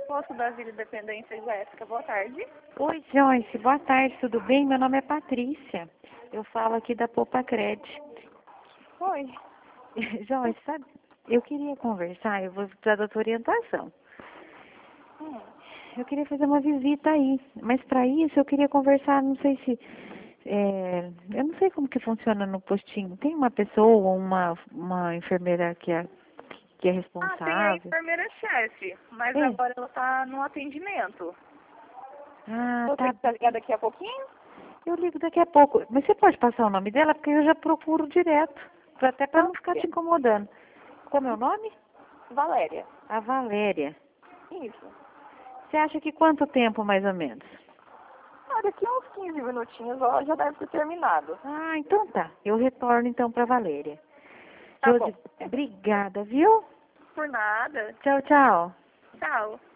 Posto da Vila Independência, Jéssica. Boa tarde. Oi, Joyce. Boa tarde, tudo bem? Meu nome é Patrícia. Eu falo aqui da Popacred. Oi. Joyce, sabe, eu queria conversar, eu vou precisar da tua orientação. Hum. Eu queria fazer uma visita aí, mas para isso eu queria conversar, não sei se... eu não sei como que funciona no postinho. Tem uma pessoa, uma enfermeira que é Tem a responsável? enfermeira-chefe, mas É. agora ela tá no atendimento. Ah, Você tá. quer ligar daqui a pouquinho? Eu ligo daqui a pouco. Mas você pode passar o nome dela? Porque eu já procuro direto. Até para Não, não ficar te incomodando. Como é o nome? Valéria. A Valéria. Isso. Você acha que quanto tempo, mais ou menos? Daqui a uns 15 minutinhos ela já deve ter terminado. Ah, então tá. Eu retorno então para Valéria. Tá bom. Josi, obrigada, viu? Por nada. Tchau, tchau. Tchau.